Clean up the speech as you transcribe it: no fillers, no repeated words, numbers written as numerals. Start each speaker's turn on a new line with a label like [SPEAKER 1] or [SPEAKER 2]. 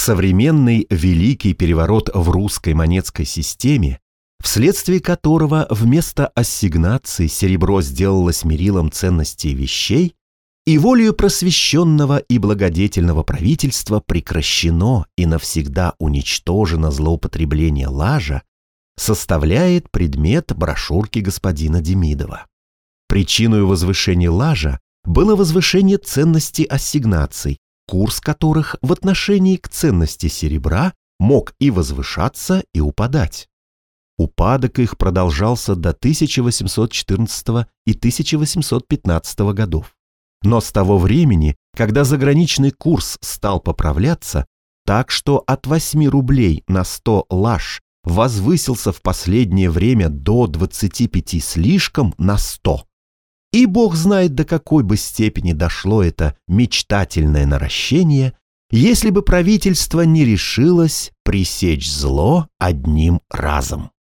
[SPEAKER 1] Современный великий переворот в русской монетской системе, вследствие которого вместо ассигнаций серебро сделалось мерилом ценностей вещей, и волею просвещенного и благодетельного правительства прекращено и навсегда уничтожено злоупотребление лажа, составляет предмет брошюрки господина Демидова. Причиной возвышения лажа было возвышение ценности ассигнаций, курс которых в отношении к ценности серебра мог и возвышаться, и упадать. Упадок их продолжался до 1814 и 1815 годов. Но с того времени, когда заграничный курс стал поправляться, так что от 8 рублей на 100 лаж возвысился в последнее время до 25 слишком на 100. И Бог знает, до какой бы степени дошло это мечтательное наращение, если бы правительство не решилось пресечь зло одним разом.